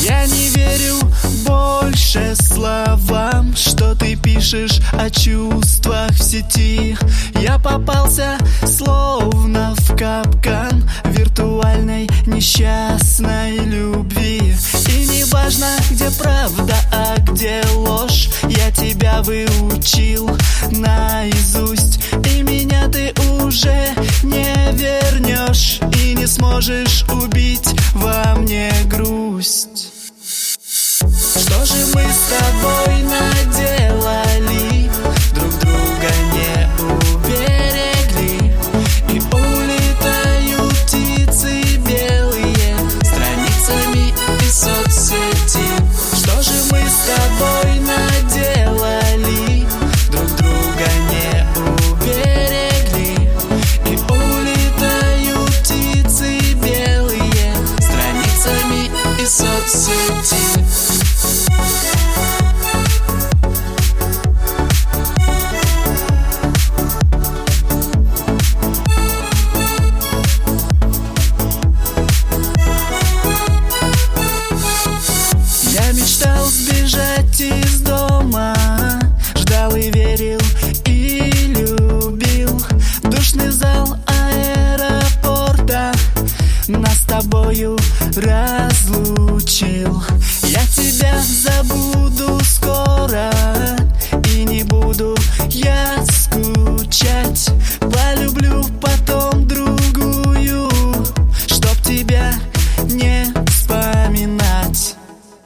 Я не верю больше словам, что ты пишешь о чувствах в сети. Я попался словно в капкан виртуальной несчастной любви. И не важно, где правда, а где ложь, я тебя выучил наизусть. И меня ты уже не вернешь, и не сможешь убить во мне грусть. Что же мы с тобой наделали? Друг друга не уберегли, и улетают птицы белые страницами из соцсети. Что же мы с тобой наделали? Друг друга не уберегли, и улетают птицы белые страницами из соцсети. Я мечтал сбежать из дома, ждал и верил, и любил. Душный зал аэропорта нас с тобою разлучил. Я тебя забуду скоро, и не буду я скучать. Полюблю потом другую, чтоб тебя не вспоминать.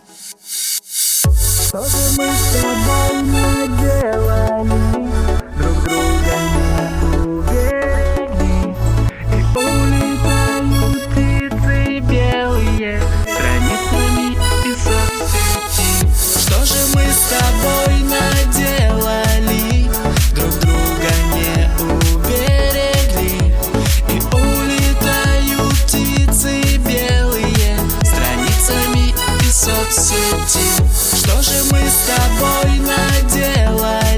Что же мы с тобой наделали? Друг друга не уберегли, и улетают птицы белые страницами из соцсети. Что же мы с тобой наделали? Друг друга не уберегли, и улетают птицы белые страницами из соцсети. Что же мы с тобой наделали?